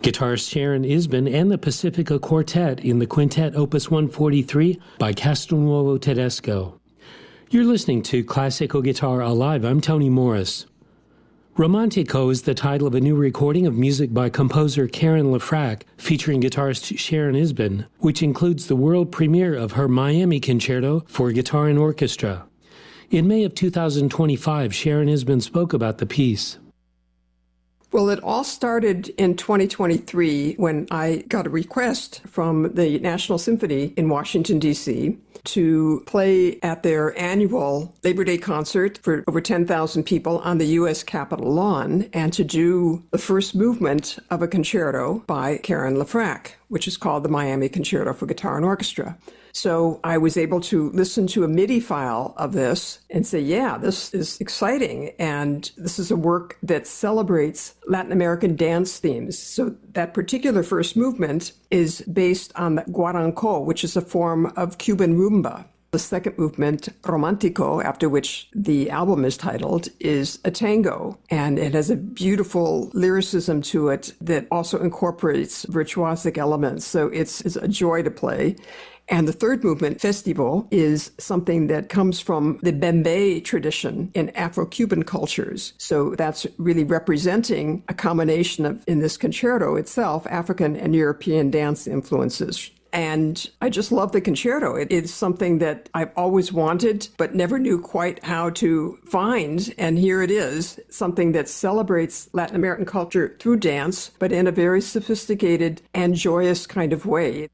Guitarist Sharon Isbin and the Pacifica Quartet in the Quintet Opus 143 by Castelnuovo Tedesco. You're listening to Classical Guitar Alive. I'm Tony Morris. Romantico is the title of a new recording of music by composer Karen LeFrak featuring guitarist Sharon Isbin, which includes the world premiere of her Miami Concerto for Guitar and Orchestra. In May of 2025, Sharon Isbin spoke about the piece. Well, it all started in 2023 when I got a request from the National Symphony in Washington, D.C. to play at their annual Labor Day concert for over 10,000 people on the U.S. Capitol lawn and to do the first movement of a concerto by Karen LeFrak, which is called the Miami Concerto for Guitar and Orchestra. So I was able to listen to a MIDI file of this and say, yeah, this is exciting. And this is a work that celebrates Latin American dance themes. So that particular first movement is based on the guaranco, which is a form of Cuban rumba. The second movement, Romantico, after which the album is titled, is a tango. And it has a beautiful lyricism to it that also incorporates virtuosic elements. So it's a joy to play. And the third movement, Festivo, is something that comes from the Bembe tradition in Afro-Cuban cultures. So that's really representing a combination of, in this concerto itself, African and European dance influences. And I just love the concerto. It is something that I've always wanted, but never knew quite how to find. And here it is, something that celebrates Latin American culture through dance, but in a very sophisticated and joyous kind of way.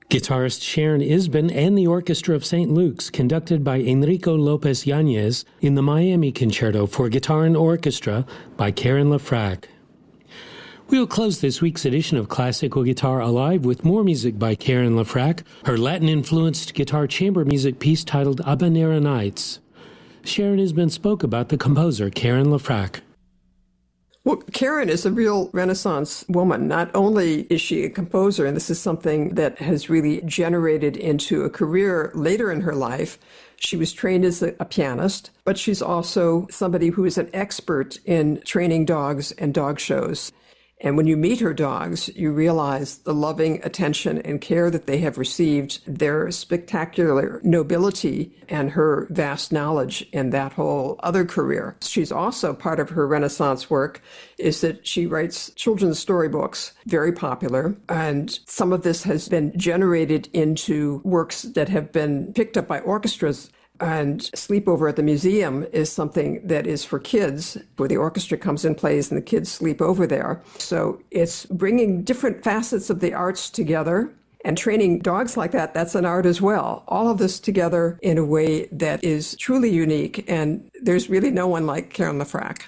Guitarist Sharon Isbin and the Orchestra of St. Luke's, conducted by Enrico Lopez Yanez in the Miami Concerto for Guitar and Orchestra by Karen LaFrac. We'll close this week's edition of Classical Guitar Alive with more music by Karen LaFrac, her Latin-influenced guitar chamber music piece titled Habanera Nights. Sharon Isbin spoke about the composer Karen LaFrac. Well, Karen is a real Renaissance woman. Not only is she a composer, and this is something that has really generated into a career later in her life. She was trained as a pianist, but she's also somebody who is an expert in training dogs and dog shows. And when you meet her dogs, you realize the loving attention and care that they have received, their spectacular nobility, and her vast knowledge in that whole other career. She's also, part of her Renaissance work is that she writes children's storybooks, very popular, and some of this has been generated into works that have been picked up by orchestras. And Sleepover at the Museum is something that is for kids, where the orchestra comes and plays and the kids sleep over there. So it's bringing different facets of the arts together, and training dogs like that, that's an art as well. All of this together in a way that is truly unique, and there's really no one like Karen LaFrac.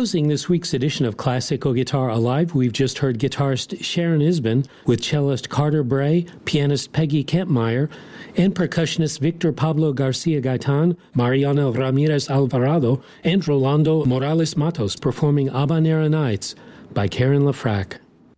Closing this week's edition of Classical Guitar Alive, we've just heard guitarist Sharon Isbin with cellist Carter Bray, pianist Peggy Kempmeyer, and percussionist Victor Pablo Garcia Gaitan, Mariana Ramirez Alvarado, and Rolando Morales Matos performing Habanera Nights by Karen Lafrac.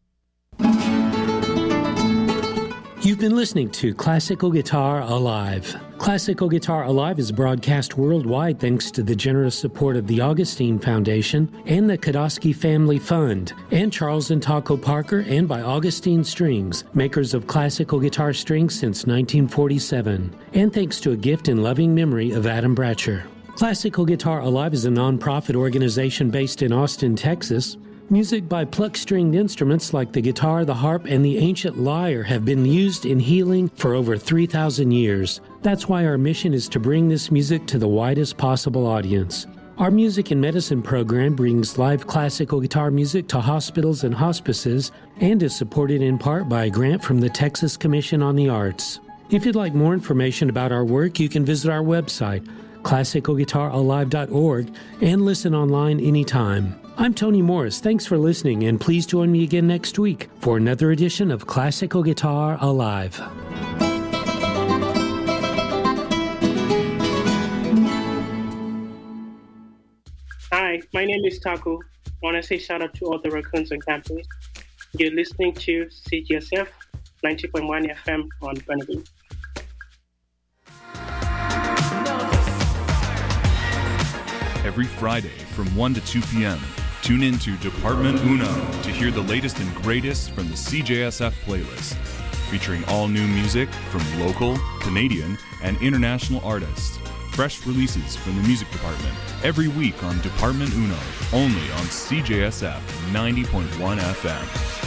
You've been listening to Classical Guitar Alive. Classical Guitar Alive is broadcast worldwide thanks to the generous support of the Augustine Foundation and the Kodosky Family Fund, and Charles and Taco Parker, and by Augustine Strings, makers of classical guitar strings since 1947, and thanks to a gift in loving memory of Adam Bratcher. Classical Guitar Alive is a nonprofit organization based in Austin, Texas. Music by pluck-stringed instruments like the guitar, the harp, and the ancient lyre have been used in healing for over 3,000 years. That's why our mission is to bring this music to the widest possible audience. Our Music and Medicine program brings live classical guitar music to hospitals and hospices and is supported in part by a grant from the Texas Commission on the Arts. If you'd like more information about our work, you can visit our website, classicalguitaralive.org, and listen online anytime. I'm Tony Morris. Thanks for listening, and please join me again next week for another edition of Classical Guitar Alive. Hi, my name is Taco. I want to say shout out to all the raccoons on campus. You're listening to CGSF 90.1 FM on Bonneville. Every Friday from 1 to 2 p.m., tune in to Department Uno to hear the latest and greatest from the CJSF playlist, featuring all new music from local, Canadian, and international artists. Fresh releases from the music department every week on Department Uno, only on CJSF 90.1 FM.